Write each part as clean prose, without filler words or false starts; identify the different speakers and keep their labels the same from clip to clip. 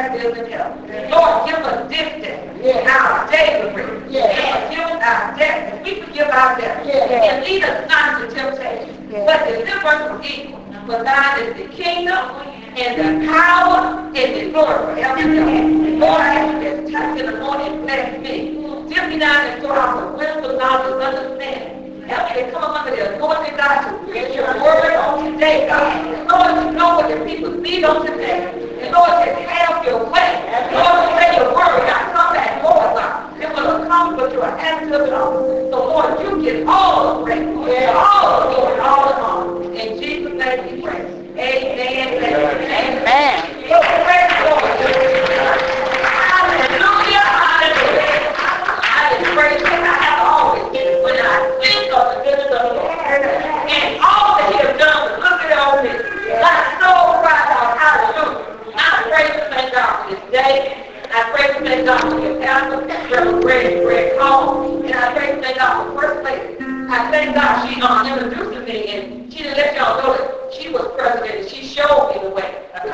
Speaker 1: ideas in heaven. Lord, give us this day our daily bread. Give us our debt as we forgive our debtors. And lead us not into temptation, but deliver us from evil. For thine is the kingdom, and the power, and the glory forever and ever. Lord, I ask you to touch in the morning and bless me. Dip me down and throw out the wisdom, knowledge, and understanding. Help me to come up under the anointing, God, to preach your word on today, God. Lord, you know what the people need on today. And Lord, just have your way. Lord, say your word, God, come back, Lord, God. It will accomplish what you are asking of it all. So, Lord, you get all the praise, all the glory, all the honor. In Jesus' name we pray. Amen. Amen. Praise the Lord. Hallelujah. Hallelujah. I just praise him. I have always been when I think of the goodness of the Lord. And all that he has done was look at on me. My soul cries out, hallelujah. I praise and thank God for this day. I praise and thank God for your pastor, Reverend Greg Hall. And I praise and thank God for First Lady. I thank God she introduced me, and she didn't let y'all know that she was president, and she showed me the way. So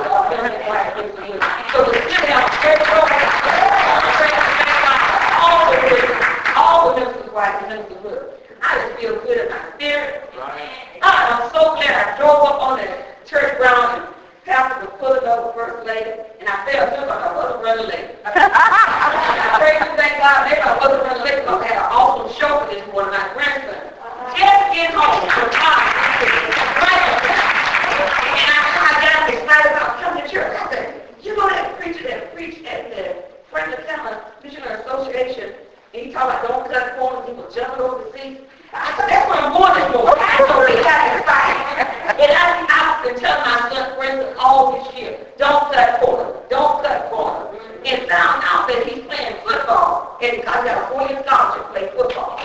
Speaker 1: we still have a great program. I praise and thank God for all the ministers' wives and ministers' husbands. I just feel good in my spirit. I'm so glad I drove up on the church ground and pastor was pulling over First Lady, and I felt just like I wasn't running late. I praise and thank God, maybe I wasn't running late because I had an awesome show for this morning, my grandson. Just get home from time. And I got excited about coming to church. I said, you know that preacher that preached at the Franklin County Missionary Association, and he talked about don't cut corners, people jumping over the seats. I said, that's what I'm going to do. I totally got excited. And I've been telling my son, for instance, all this year, don't cut corners, don't cut corners. And found out that he's playing football, and I got a 4-year scholarship to play football.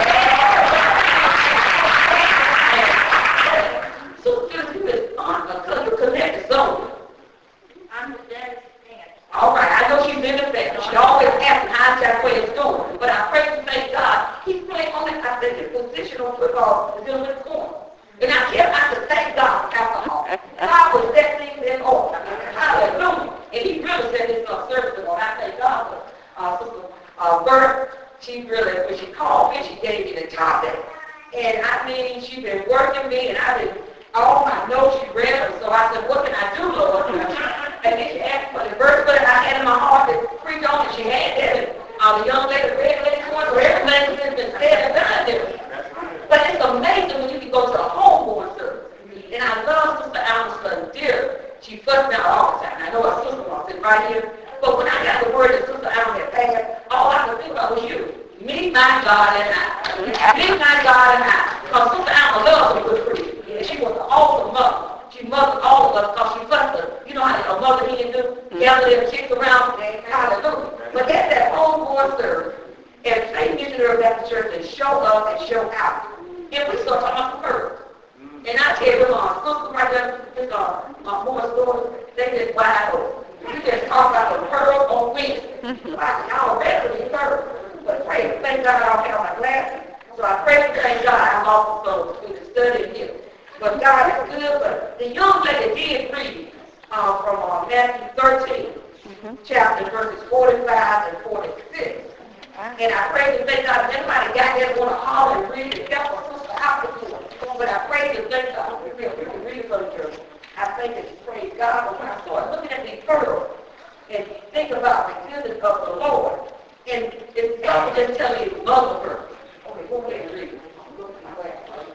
Speaker 1: So you is on because you connect the zone. I'm the dad's fan. All right, I know she's in the family. She always asking how that way is going. But I pray to thank God. He's playing on that. I think his positional football is in the corner. And I just thank God for alcohol. God was that thing in order. Hallelujah. And he really said this serviceable. I thank God for Sister Bert. She really, when she called me, she gave me the topic. And I mean, she's been working me, and I've been, all my notes she read them. So I said, what can I do, Lord? And then she asked for the verse, but I had in my heart to preach on, and she had that. The young lady read it for her, everything has been said and done there. But it's amazing when you can go to a homeborn service. And I love Sister Alma's son, dear. She fussed out all the time. I know her sister-in-law sitting right here. But when I got the word that Sister Alma had passed, all I could think about was you. Me, my God, and I. Me, my God, and I. Because Sister Alma loves a good preacher. And she was an awesome mother. She mothered all of us because she fussed us. You know how a mother can do? Gather their chicks around and hallelujah. But that's that homeborn service. And St. Missionary Baptist Church and show love and show out. And we start talking about the pearls. And I tell you, my sister right there, this my Morris daughter, they just wide open. We just talk about the pearls on Wednesday. Y'all ready to pearls. But pray, thank God I don't have my glasses. So I pray and thank God I'm also so we can study here. But God is good. But the young lady did read from Matthew 13, chapter verses 45 and 46. And I pray to thank God if anybody got there want to holler and read it, help a sister out to do it. But I pray to thank God. We can read it from the church. I thank and praise God. But when I started looking at these pearls and think about the goodness of the Lord, and it's God just telling you love the pearls. Okay, go ahead and read it. I'm looking at my glasses.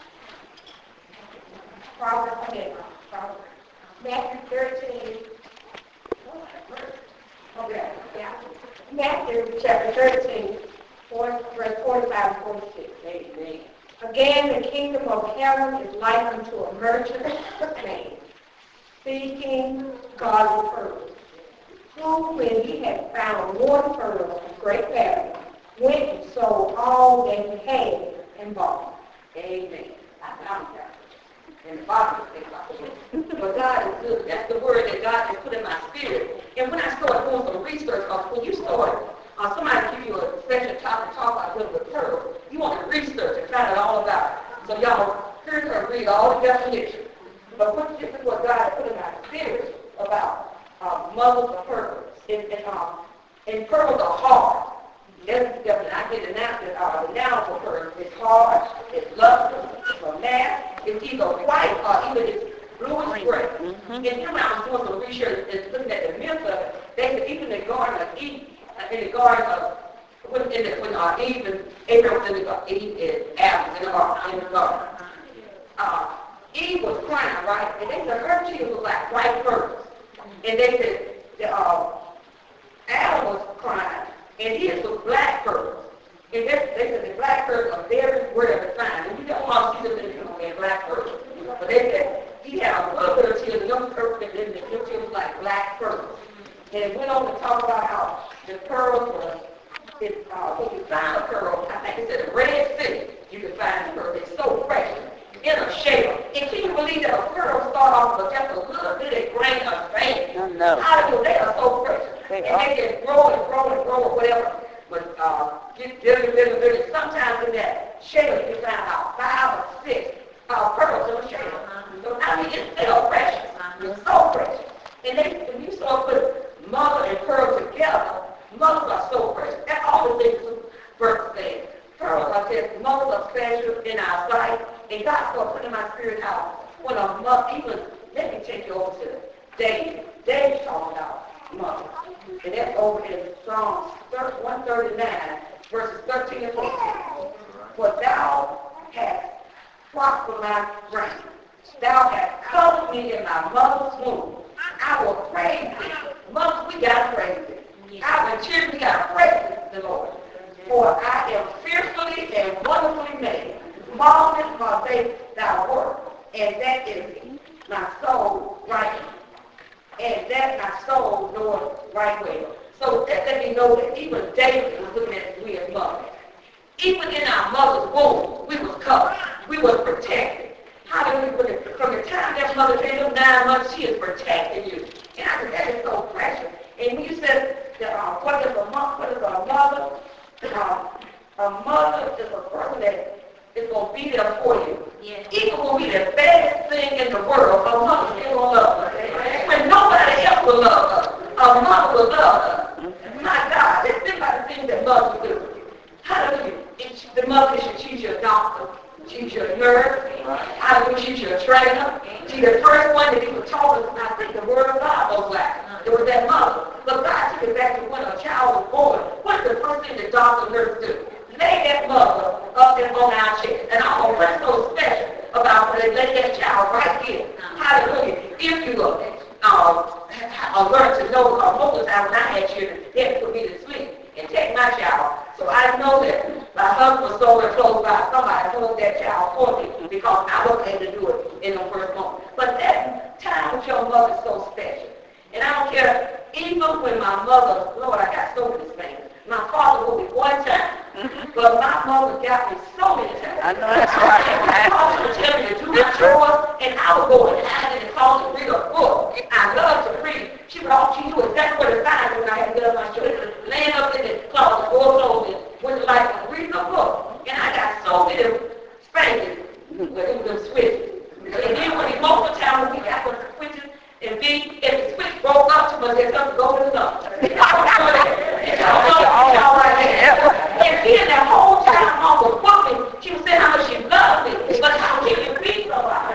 Speaker 2: Matthew 13. Okay, yeah. Matthew chapter 13, verse 45 and 46. Amen. Again, the kingdom of heaven is like unto a merchant man seeking godly pearls, who, when he had found one pearl of great value, went and sold all that he had and bought it. Amen. I found that. And the Bible says like but God is good. That's the word that God has put in my spirit. And when I started doing some research, when you start, somebody give you a section talk about little bit pearls, you want to research and find out all about it. So y'all heard her read all the definitions. But this is what God has put in my spirit about mothers of pearls. And pearls are hard. That's definitely, I get the noun for pearls. It's hard, it's lustrous, it's a matte, it's either white or even it's bluish gray. And you know, I was doing some research and looking at the myth of it. They said even in the Garden of Eden, in the Garden of when Eve and Abraham was in the garden, Eve and Adam in the garden. Eve was crying, right? And they said her tears was like white pearls. And they said Adam was crying, and his was black pearls. And they said the black pearls are very rare to find. And you don't want to see them in black pearls. But they said he had a little bit of tears, and them pearls, and then the tears was like black pearls. And it went on to talk about how the pearls were, when you find a pearl, I think it's in the Red Sea, you can find a pearl. It's so fresh, in a shell. And can you believe that a pearl start off with just a little bit of grain of sand?
Speaker 3: No.
Speaker 2: Hallelujah, they are so fresh. And they can grow and grow and grow or whatever. But get sometimes in that shell you can find about 5 or 6 pearls in a shell. So I mean, it's still precious. It's so precious. And when you start putting mother and pearl together, mothers are so precious. That's all the things verse says. Pearls are just, mothers are special in our sight. And God started putting in my spirit out when a mother, even, let me take you over to David. David talking about mother. And that's over in Psalms 139, verses 13 and 14. For thou hast prospered my brain. Thou hast covered me in my mother's womb. I will praise thee. Mothers, we got to praise thee. Our children, we got to praise the Lord. For I am fearfully and wonderfully made. Marvelous are they thy work. And that is my soul right. And that my soul knoweth right well. So that let me know that even David was looking at we as mothers. Even in our mother's womb, we was covered. We was protected. Hallelujah. From the time that mother came up 9 months, she is protecting you. And I think that is so precious. And when you said that, what is a mother? A mother is a person that is going to be there for you. Yeah. Even when we the baddest thing in the world, a mother still will love us. When nobody else will love us, a mother will love us. My God, let's think about the things that mothers do. Hallelujah. The mother should teach you a doctor. She's your nurse. Hallelujah. She's your trainer. She's the first one that people told us, I think the word of God was like. It was that mother. But God took it back to when a child was born. What's the first thing the doctor and nurse do? Lay that mother up there on our chest. And I'm going to what's so special about when they lay that child right here. Hallelujah. If you learn to know, most of the time when I had children, they had to put me to sleep and take my child. So I know that my husband was somewhere close by. Somebody told that child for me because I wasn't able to do it in the first moment. But that time with your mother is so special. And I don't care, even when my mother, Lord, I got so many things. My father will be one time, but my mother got me so many times.
Speaker 3: I know that's right.
Speaker 2: My father would tell me to do my chores, and I would go and hide in the closet and read a book. I love to read. She would do exactly what it finds when I had to get up my children, laying up in the closet, door closed, with the light, reading a book. And I got so many spankings with them switches. And then when most of the time when we got the switches, and if the switch broke up too much, there's something going to the And then that whole time Mom was whooping, she was saying how much she loved me, but how can you be somebody?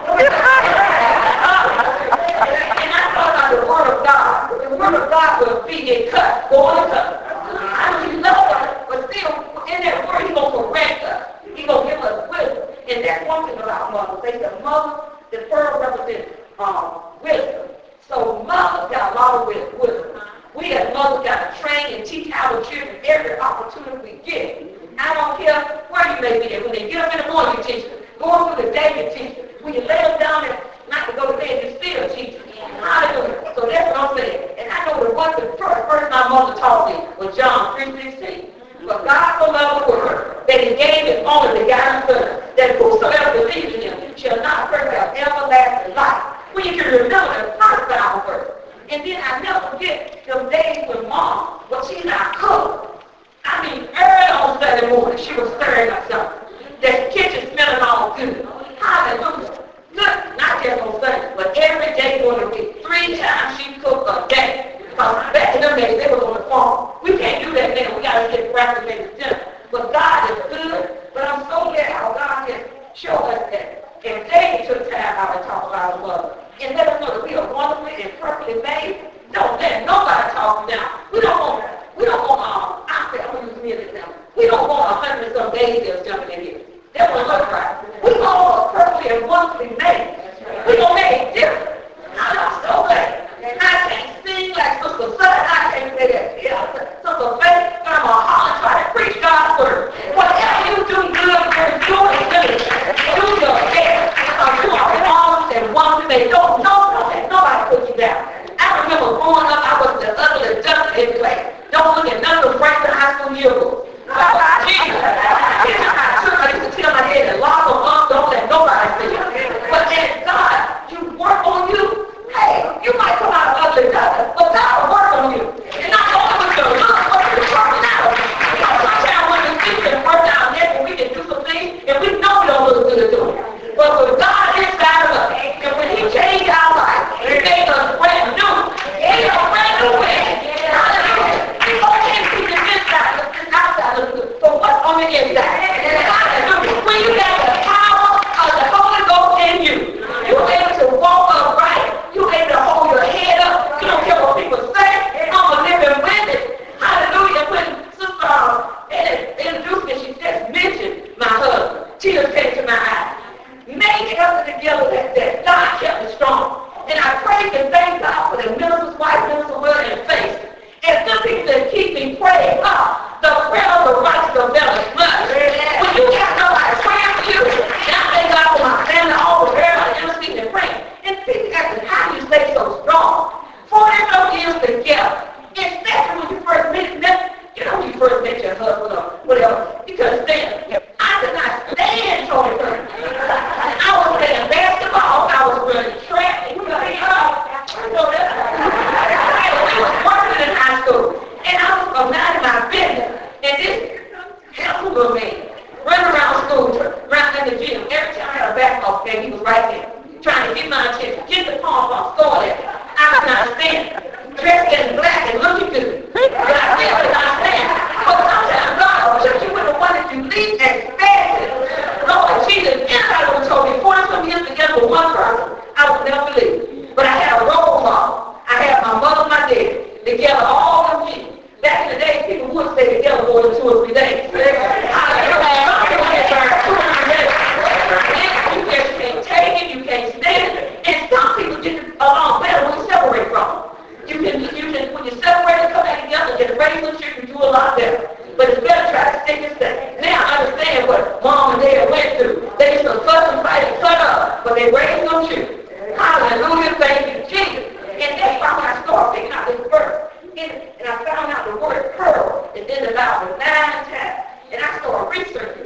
Speaker 2: And I thought about the Word of God. The Word of God will be a cut, going to cut. I mean, love us, but still, in that Word, He's going to correct us. He's going to give us wisdom. And that's one thing about mothers. They said mother, the pearl represents wisdom. So mothers got a lot of wisdom. We as mothers got to train and teach our children every opportunity we get. I don't care where you may be at. When they get up in the morning, you teach them. Going through the day, you teach them. When you lay them down and not to go to bed, you still teach them. Hallelujah. So that's what I'm saying. And I know the first verse my mother taught me was John 3:16. But God so loved the world that He gave His only begotten Son, that whosoever believes in Him shall not perish but have everlasting life. When you can remember the first Bible verse. And then I never forget those days with Mom, but she's not cook. I mean, early on Sunday morning, she was stirring up something. The kitchen smelling all good. Hallelujah. Good, not just on Sunday, but every day during the week. 3 times she cooked a day.
Speaker 1: aggravated dinner. But God is good. But I'm so glad how God has showed us that. If David took time out to talk about his mother and let us know that we are wonderfully and perfectly made, don't let nobody talk down. We don't want I'm going to use me as an example. We don't want 100 and some babies jumping in here. That won't look right. We all are perfectly and wonderfully made. We're going to make it different. I'm so glad. And I can't sing like Sister Sutton. I can't say that. Yeah, Sister Faith, but I'm going to holler and try to preach God's word. Whatever you do good, you're doing good. Do your best. Because you are wrong and wonderfully made. Don't let nobody put you down. I remember growing up, I was the ugly duck in class. Don't look at none of the Franklin High School yearbooks. Jesus. I used to tell my head and lock them up, don't let nobody see you. But then God, you work on you. Hey, you might come out ugly duck, but God will work on you. And not only with your look, but with your personality. Because sometimes when we see can work down there and we can do some things, and we know we don't look good at doing it. But with God inside of us, and when He changed our life, He made us brand new. He a brand new man. Hallelujah. He only see the inside, the outside looks good. But what's on the inside? Hallelujah. When you got the power of the Holy Ghost in you, you're able to walk upright. You're able to hold your head up. You don't care what people say. I'm a living witness. Hallelujah. When Sister introduced me, she just mentioned my husband. Tears came to my eyes. Make us together like that. God kept me strong. And I praise and thank God for the minister's wife, minister's word, and faith. And some people that keep me praying, God, the prayer of the righteous availeth much. When you got nobody praying for you, and I thank God for my family, all the everybody interceding and praying. And people asking, how do you stay so strong? 40 some years together. Especially when you first met, you know, when you first met your husband or whatever, you couldn't stand it. I could not stand Tony Curtis. I was playing basketball, I was running track, and we were working in high school. And I was minding my business. And this helpful little man running around school, around in the gym. Every time I had a basketball game, he was right there, trying to get my attention, get the palm off, score there. I could not stand it. Dressed in black and looking good. But I still could not stand it. But sometimes God took you with the one that you least expected. Lord Jesus, anybody would have told me 40 some years together with one person, I would never believe. But I had a role model. I had my mother and my dad together all of years. Back in the day, people would stay together more than 2 or 3 days. You just can't take it, you can't stand it. And some people get along better when you separate from them. You can, when you separate and come back together, get raise some children, you do a lot better. But it's better to try to stick and stay. Now I understand what mom and dad went through. They used to fuss and fight and cut up, but they raised some children. Hallelujah, thank you, Jesus. And that's why when I started picking out this verse, and I found out the word pearl is in the Bible 9 times. And I started researching.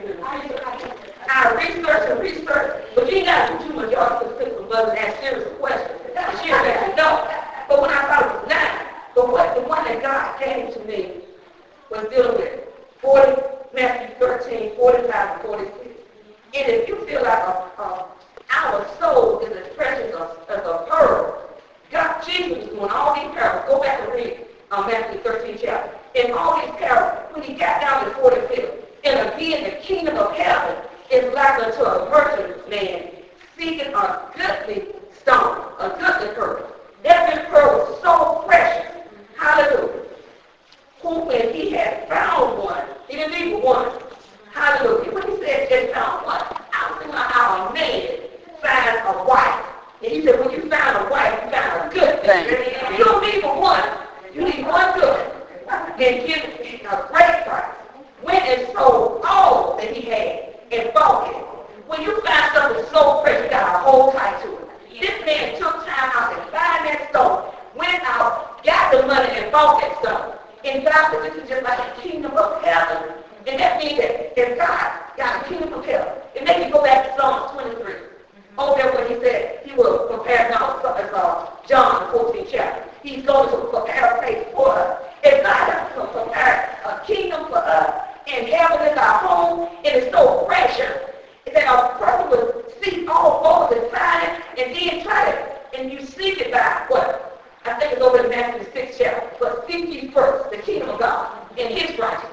Speaker 1: I researched, but you ain't got to do too much. Y'all just pick some brothers and ask serious questions. She'll let you know. But when I thought it was 9, but the one that God came to me was dealing with Matthew 13, 45 and 46. And if you feel like our soul is as precious as a pearl, God, Jesus was doing all these parables. Go back and read Matthew 13 chapter. In all these parables, when he got down to 45, and again the kingdom of heaven is like unto a merchant man seeking a goodly stone, a goodly pearl. Every pearl was so precious. Hallelujah. Who, when he had found one, he didn't leave with one. Hallelujah. When he said just found one, I was thinking about how a man finds a wife. And he said, when you find a wife, you found a good thing. You don't need but one. You need one good. And give it a great price. Went and sold all that he had and bought it. When you find something so precious, you got to hold tight to it. This man took time out and buying that stone, went out, got the money and bought that stone. And God said, this is just like the kingdom of heaven. And that means that if God got the kingdom of heaven, it makes me go back to Psalm 23. Over there when he said he will prepare now, John 14 chapter. He's going to prepare a place for us. If God has to prepare a kingdom for us, and heaven is our home, and it's so precious, that a person would seek all over to find it, and then try it, and you seek it by what? I think it's over in Matthew 6 chapter. But seek ye first the kingdom of God and his righteousness,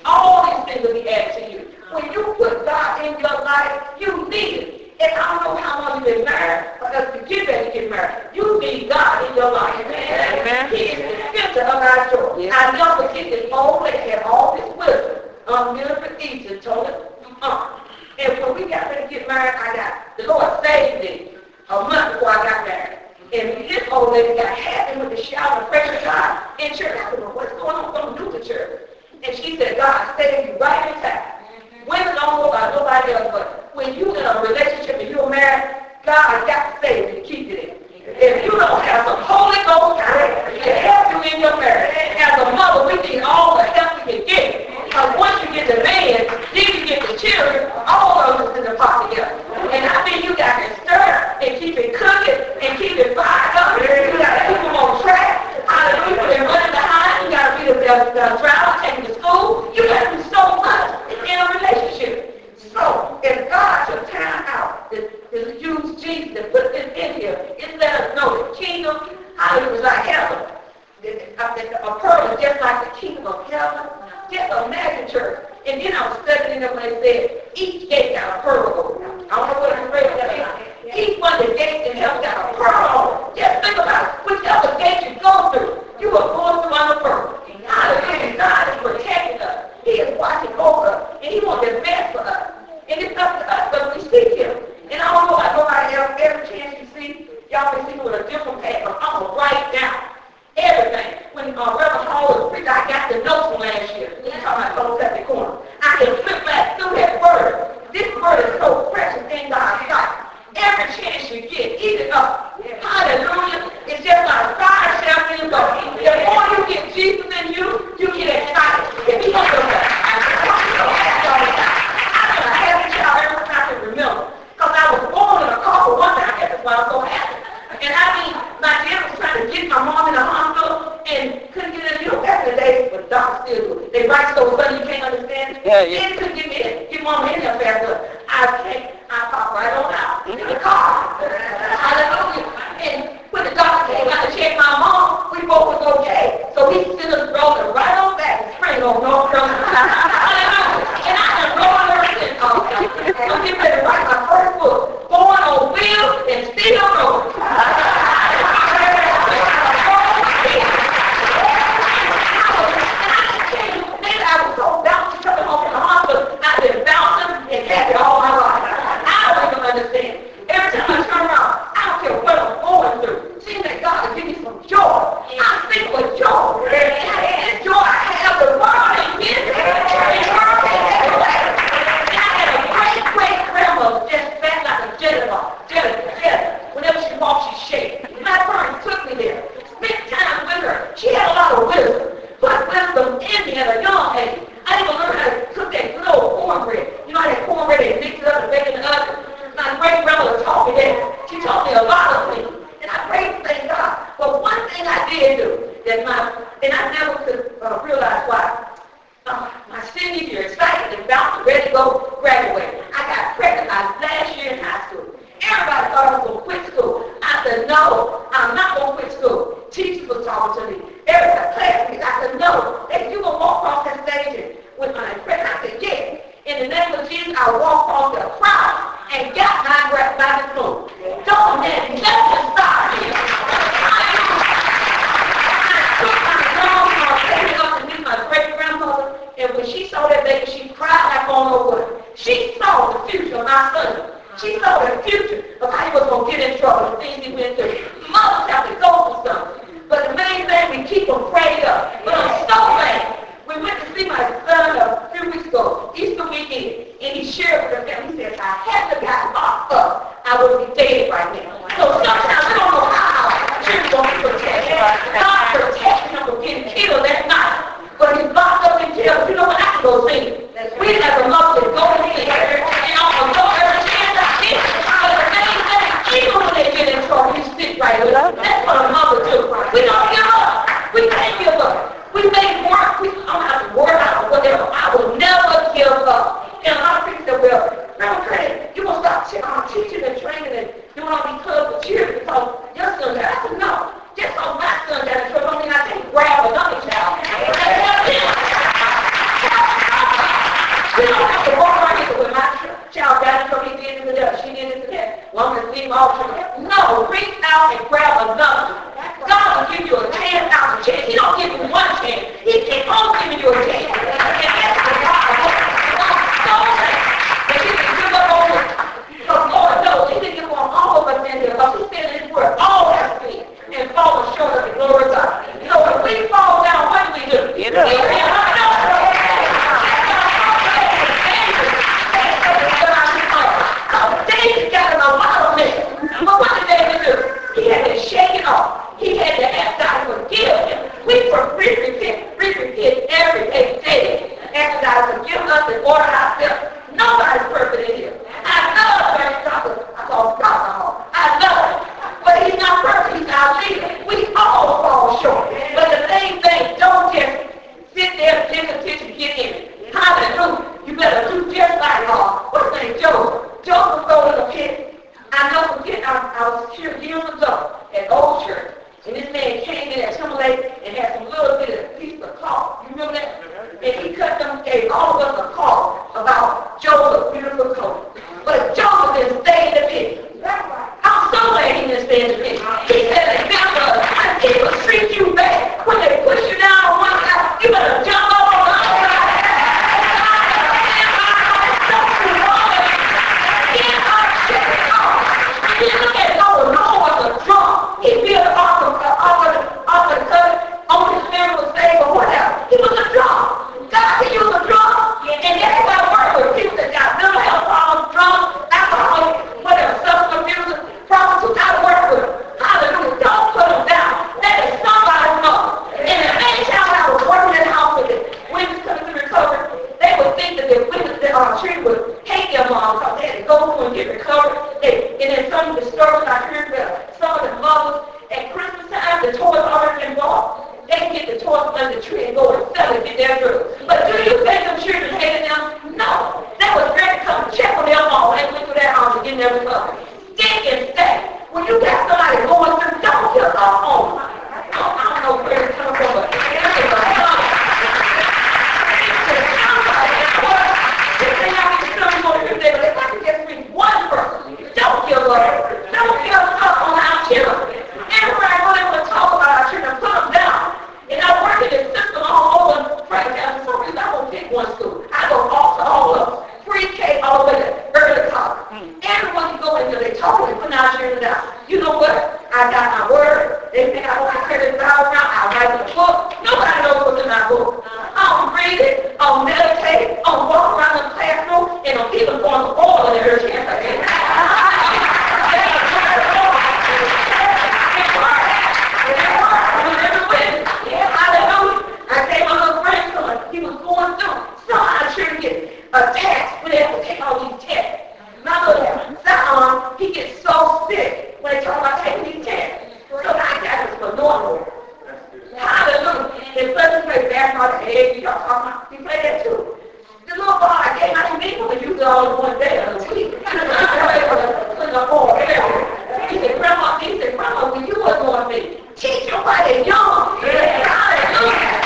Speaker 1: All these things will be added to you. When you put God in your life, you need it. And I don't know how long you've been married, because to get ready to get married, you need God in your life. Amen. He is the center of our joy. Yeah. I never forget this old lady had all this wisdom. Jennifer Easton told her, and when we got ready to get married, the Lord saved me a month before I got married. And this old lady got happy with the shout and praise God in church. I said, well, what's going on? What do to church? And she said, God saved you right in time. Women don't know about nobody else, but when you're in a relationship and you're married, God got to save you to keep it in. If you don't have some Holy Ghost power to help you in your marriage, as a mother, we need all the help we can get. Because once you get the man, then you get the children, all of us in the pot together. And I think you got to stir and keep it cooking and keep it fired up. You got to keep them on track. Hallelujah. They're running behind. You got to be the driver, taking to school. You got to do so much in a relationship. So, if God took time out to use Jesus to put this in here, it let us know the kingdom, hallelujah, is like heaven. A pearl is just like the kingdom of heaven. Just imagine church. And then I was studying it when they said, each gate got a pearl over it. I don't know what I'm afraid of that is. Each one of the gates in heaven got a pearl. Just think about it. Whichever gate you go through, you are going through on a pearl. Hallelujah. God is protecting us. He is watching over us. And He wants the best for us. And it's up to us when we seek Him. And I don't know about nobody else. Every chance you see, y'all can see with a different paper. I'm going to write down everything. When Reverend Hall was preaching, I got the notes from last year. He's talking about Close at the corner. I can flip back through that word. This word is so precious in God's sight. Every chance you get, eat it up. Hallelujah. It's just like fire shall in the The more you get Jesus in you, you get excited. If you want to I had a child every time I can remember. Because I was born in a car for one time. That's why I'm so happy. And I mean, my dad was trying to get my mom in the hospital and couldn't get in. You know, back in the day, but doctors still do it. They write so funny you can't understand it. Yeah. They couldn't get me in. Get mom in there fast enough. I pop right on out in the car. Hallelujah. And when the doctor came out to check my mom, we both was okay. So he sent us rolling right on back and spring on North Carolina. Hallelujah. And I done rolled her in. I'm getting ready to write my first book, Born on Wheels and Still Rolling. I was so bouncy coming home from the hospital. I've been bouncing and happy all my life. I don't even understand. Every time I turn around, I don't care what I'm going through. Seems that God will give me some joy. I think with joy. And joy I have the world in me. And I had a great grandmother just fat like a Jennifer. Whenever she walks, she shakes. My parents took me there. Spent time with her. She had a lot of wisdom. Put wisdom in me at a young age. I didn't learn how to cook that good old cornbread. You know, that cornbread, they mix it up and bake it in the oven. My great grandmother taught me that. She taught me a lot of things. And I praise thank God. But one thing I did do, and I never could realize why. My senior year, excited and about ready to go graduate. I got pregnant last year in high school. Everybody thought I was going to quit school. I said, no, I'm not going to quit school. Teachers was talking to me. Everybody, classmates, I said, no. They said, you going to walk across that stage with my pregnant? I said, yes. In the name of Jesus, I walked off the crowd and got my diploma. Don't let nothing stop me. I took my mom and I picked it up to meet my great-grandmother, and when she saw that baby, she cried like on her way. She saw the future of my son. She saw the future of how he was going to get in trouble, the things he went through. Mothers have to go through something. But the main thing, we keep them prayed up. But I'm so glad. We went to see my son a few weeks ago, Easter weekend, and he shared with us, he said, if I hadn't got locked up, I would be dead right now. So sometimes we don't know how children going to protect him. God protected him from getting killed that night. But he's locked up in jail. You know what? I can go see him. We as a mother can go and see him. And I'm going to go every chance I get. But the main thing, even when they get in trouble, you stick right with them. That's what a mother do. We don't give up. We can't give up. We may work. We don't have to work out or whatever. I will never give up. And a lot of people say, well, Reverend Craig, you going to stop teaching and training and doing all these gave all of us a call about Joseph's beautiful coat. But Joseph didn't stay in the pit. I'm so glad he didn't stay in the pit. He said, remember, when people treat you bad, when they push you down on one side, you better jump up on the other side. You look at Noah. Noah was a drunk. He built off the covenant, on his family was saved or whatever. He was a drunk. God said he was a drunk. And everybody worked with people that got mental health problems, drunk, alcoholics, whatever, substance abusers, prostitutes. I work with them. Hallelujah. Don't put them down. That is somebody's mother. And the main time I was working in the house with the women coming to recovery, they would think that the women that are treated would hate their mom because they had to go through and get recovered. And then some of the stories I heard about some of the mothers at Christmas time, the toys already involved. They can get the toys under the tree and go and sell it, get their drugs. But do you think them children hated them? No. They was ready to come check on their mom. They went through their house and get their recovery. Stick and stay. When you got somebody going through, don't kill our own. I don't know where it's coming from, but this is a son. If I could just read one person, don't give up. Don't give up on our children. Everywhere I go, they want to talk about our children, put them down. And I work in this system all over Frank County. For some reason, I won't pick one school. I go off to all of them. Pre-K all the way to early college. Everyone you go into, they talk and put our children down. You know what? I got my word. They think I want to carry this out now. I write the book. Nobody knows what's in my book. I'll read it. I'll meditate. I'll walk around the classroom. And I'll even go on the wall in their chest. I gave my little grandson, he was going through. Somehow children get attached when they have to take all these tests. My little son, he gets so sick when they talk about taking these tests. So I got this for normal. Hallelujah. And suddenly play basketball, the egg, y'all talking about, he played that too. The little boy I gave my name when you all in one day of the week. He said, Grandma, when you was going to me, teach your body young. Hallelujah.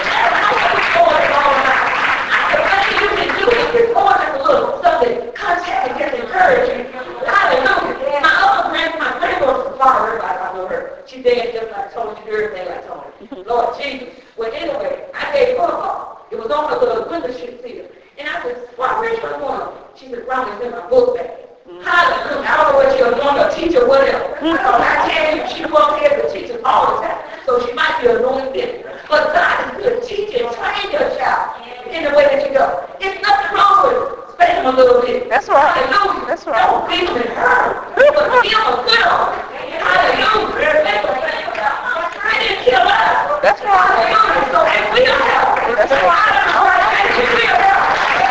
Speaker 1: You can do it. It's more than a little something. Contact and just encourage you. Hallelujah. My grandma was a father, everybody I know her. She did just like I told you, everything I told her. Lord Jesus. Well, anyway, I gave her a call. It was on her little window sheet seal. And I said, why, where's your one? She said, Ron, it's in my book bag. Hallelujah. I don't know what you're doing, a teacher, whatever. I tell you, she won't have the teacher all the time. So she might be annoying this. But God is good. Teach and train your child in the way that you go. It's nothing wrong with space them a little bit.
Speaker 3: That's right.
Speaker 1: Hallelujah.
Speaker 3: That's right.
Speaker 1: Don't be with her. But give a good one. Hallelujah. I didn't kill us.
Speaker 3: That's right.
Speaker 1: Hallelujah. So if we don't have it,
Speaker 3: That's right.
Speaker 1: I don't know how to we don't have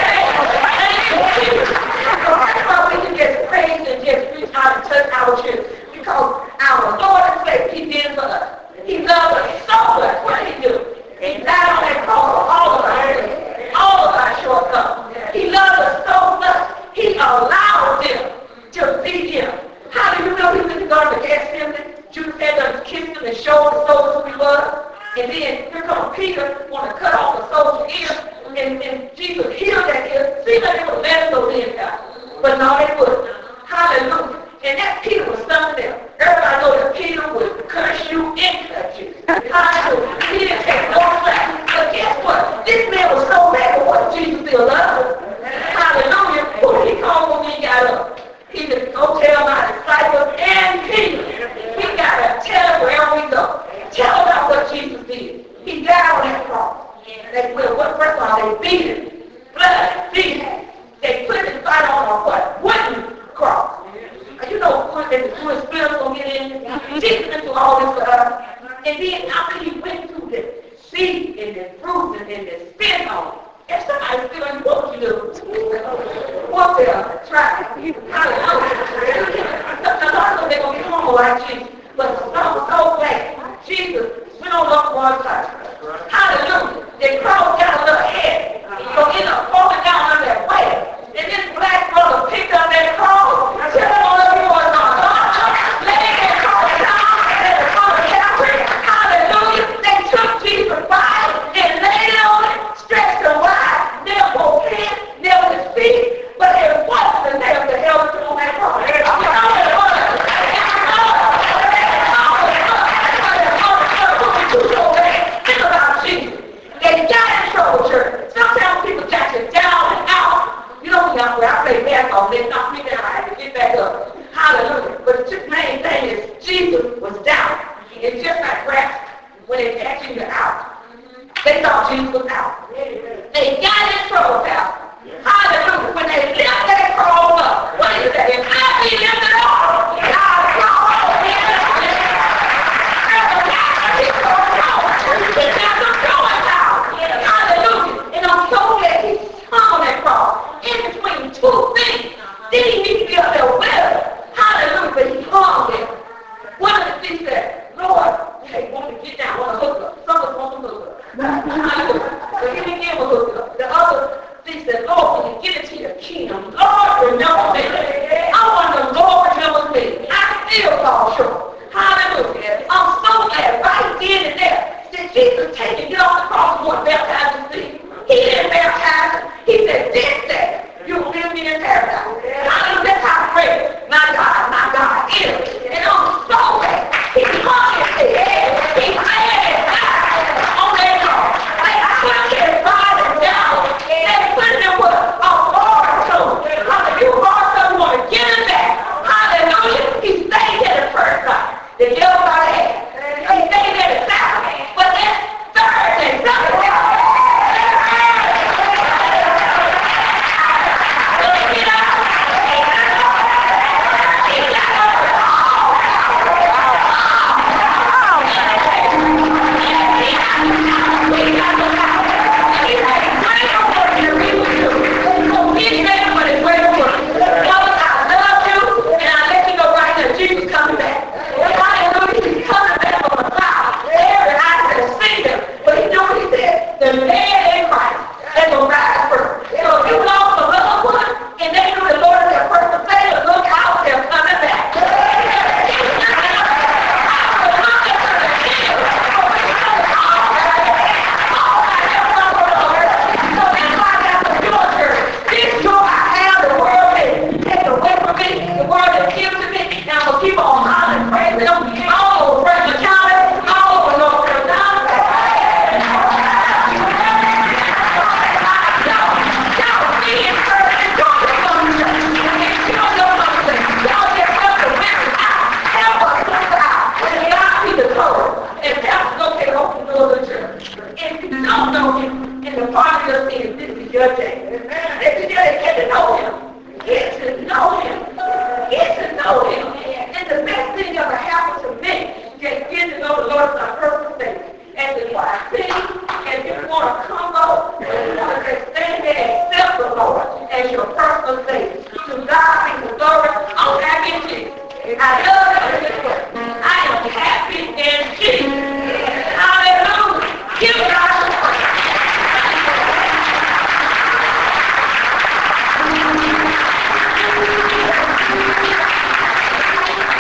Speaker 1: it. That's why we can just praise and just reach out and touch our children. Because our Lord and Savior, He did it for us. He loved us so much. What did He do? He died on that cross for all of our shortcomings. He loved us so much. He allowed them to be Him. How do you know He was going to Gethsemane? Judas had to kiss Him and show the soldiers who He was. And then here comes Peter, want to cut off the soldier's ear. And Jesus healed that ear. See that they would let us go in there. But no, they wouldn't. Hallelujah. And that Peter was something else. Everybody know that Peter would curse you and cut you. Hallelujah. He didn't take no slack. But guess what? This man was so mad at what Jesus still loved. Hallelujah. Who did He call when He got up? He said, go tell my disciples and Peter. We got to tell wherever we go. Tell about what Jesus did. He died on that cross. First of all, they beat Him. Blood, beat Him. They put His body on a what? Wooden cross. You know, when the Spirit's going to get in, Jesus went through all this for us. And then after He went through the seed and the fruit and the spit on it, if somebody's feeling what you do, walk there, try it. Hallelujah. Sometimes they're going to be humble like Jesus. But so glad Jesus went on up one side. Hallelujah. They crawled down a little head. So end up falling down on that way. And this black brother picked up that cross. Said, oh, let me go on. Laid that cross down at the foot of Calvary. Hallelujah. They took Jesus' body and laid it on it, stretched it wide. They Jesus out. They got in trouble, Pastor. Hallelujah. When they lift that cross up, what is that? If I be lifted up, I'll draw all men unto me. Hallelujah. And I'm so glad he hung on that cross in between two things. Didn't need to be up there with him. Hallelujah. But he hung there. One of the things said, Lord, hey, want to get down, want to hook up. Some of us want to hook up. Hallelujah. So he didn't give a hook up. The other thing said, Lord, when you get into your kingdom, Lord, remember me. I want the Lord remember me. I still fall short. Hallelujah. I'm so glad right then and there that Jesus take and get off the cross and want to baptize his feet. He didn't baptize him. He said, this day, you will live me in paradise. Hallelujah. That's how great my God is. And I'm so glad he hung his head. He had on that cross. Like I couldn't get right and down. And put him with a bar to him. Hallelujah. You bar to him, want to get him back. Hallelujah. He stayed there the first night. The devil got ahead. He stayed there the second. But then Thursday, something else. The man in Christ that will rise first. So if you lost a loved one and they knew the Lord is their personal Savior, look out, they're coming back. This joy I have, the world can take away from me, the world has given to me, and I'm going to keep on hollering, praising them all over Fresno County, all over North Carolina. If you don't know him, in the part of your sin, this is your day. If you just get to know him, get to know him, get to know him. And the best thing ever happened to me, just get to know the Lord as my personal Savior. And if I sing, and if you want to come up, and you want to just stand there and accept the Lord as your personal Savior. To God be the glory. I'm happy in Jesus. I love him. I am happy in Jesus.